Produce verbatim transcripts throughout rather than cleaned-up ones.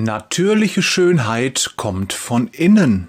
Natürliche Schönheit kommt von innen.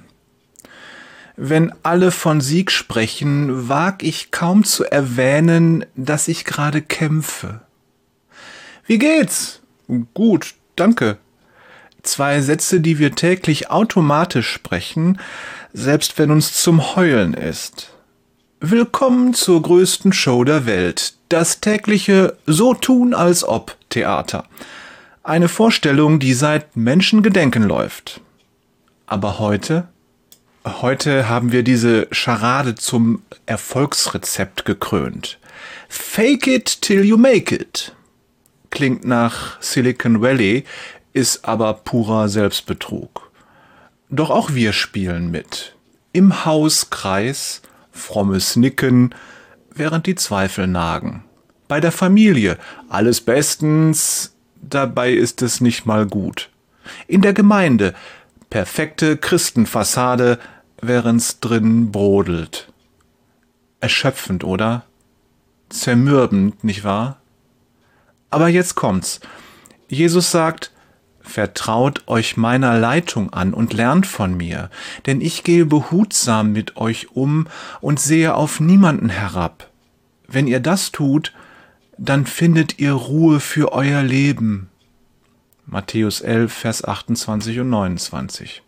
Wenn alle von Sieg sprechen, wag ich kaum zu erwähnen, dass ich gerade kämpfe. Wie geht's? Gut, danke. Zwei Sätze, die wir täglich automatisch sprechen, selbst wenn uns zum Heulen ist. Willkommen zur größten Show der Welt, das tägliche So tun als ob Theater. Eine Vorstellung, die seit Menschengedenken läuft. Aber heute? Heute haben wir diese Scharade zum Erfolgsrezept gekrönt. Fake it till you make it. Klingt nach Silicon Valley, ist aber purer Selbstbetrug. Doch auch wir spielen mit. Im Hauskreis, frommes Nicken, während die Zweifel nagen. Bei der Familie, alles bestens, dabei ist es nicht mal gut. In der Gemeinde, perfekte Christenfassade, während's drin brodelt. Erschöpfend, oder? Zermürbend, nicht wahr? Aber jetzt kommt's. Jesus sagt, vertraut euch meiner Leitung an und lernt von mir, denn ich gehe behutsam mit euch um und sehe auf niemanden herab. Wenn ihr das tut, dann findet ihr Ruhe für euer Leben. Matthäus elf, Vers achtundzwanzig und neunundzwanzig.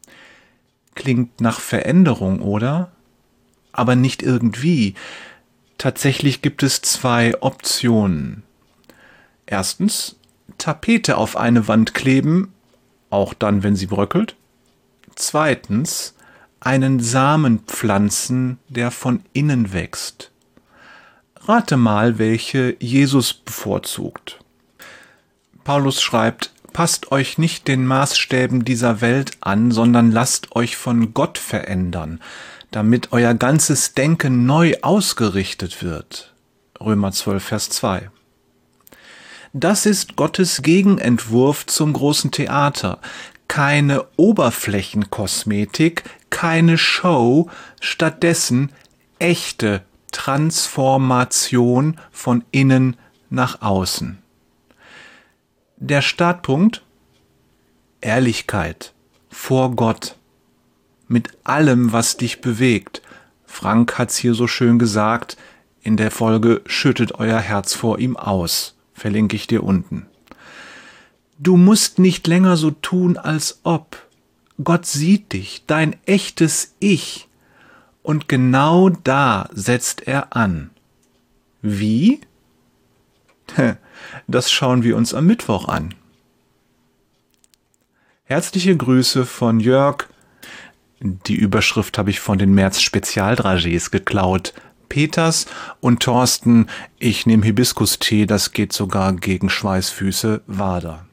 Klingt nach Veränderung, oder? Aber nicht irgendwie. Tatsächlich gibt es zwei Optionen. Erstens, Tapete auf eine Wand kleben, auch dann, wenn sie bröckelt. Zweitens, einen Samen pflanzen, der von innen wächst. Rate mal, welche Jesus bevorzugt. Paulus schreibt, passt euch nicht den Maßstäben dieser Welt an, sondern lasst euch von Gott verändern, damit euer ganzes Denken neu ausgerichtet wird. Römer zwölf, Vers zwei. Das ist Gottes Gegenentwurf zum großen Theater. Keine Oberflächenkosmetik, keine Show, stattdessen echte Transformation von innen nach außen. Der Startpunkt? Ehrlichkeit vor Gott. Mit allem, was dich bewegt. Frank hat's hier so schön gesagt, in der Folge Schüttet euer Herz vor ihm aus. Verlinke ich dir unten. Du musst nicht länger so tun, als ob. Gott sieht dich, dein echtes Ich. Und genau da setzt er an. Wie? Das schauen wir uns am Mittwoch an. Herzliche Grüße von Jörg. Die Überschrift habe ich von den März Spezialdragés geklaut. Peters und Thorsten, ich nehme Hibiskus-Tee, das geht sogar gegen Schweißfüße, Wader.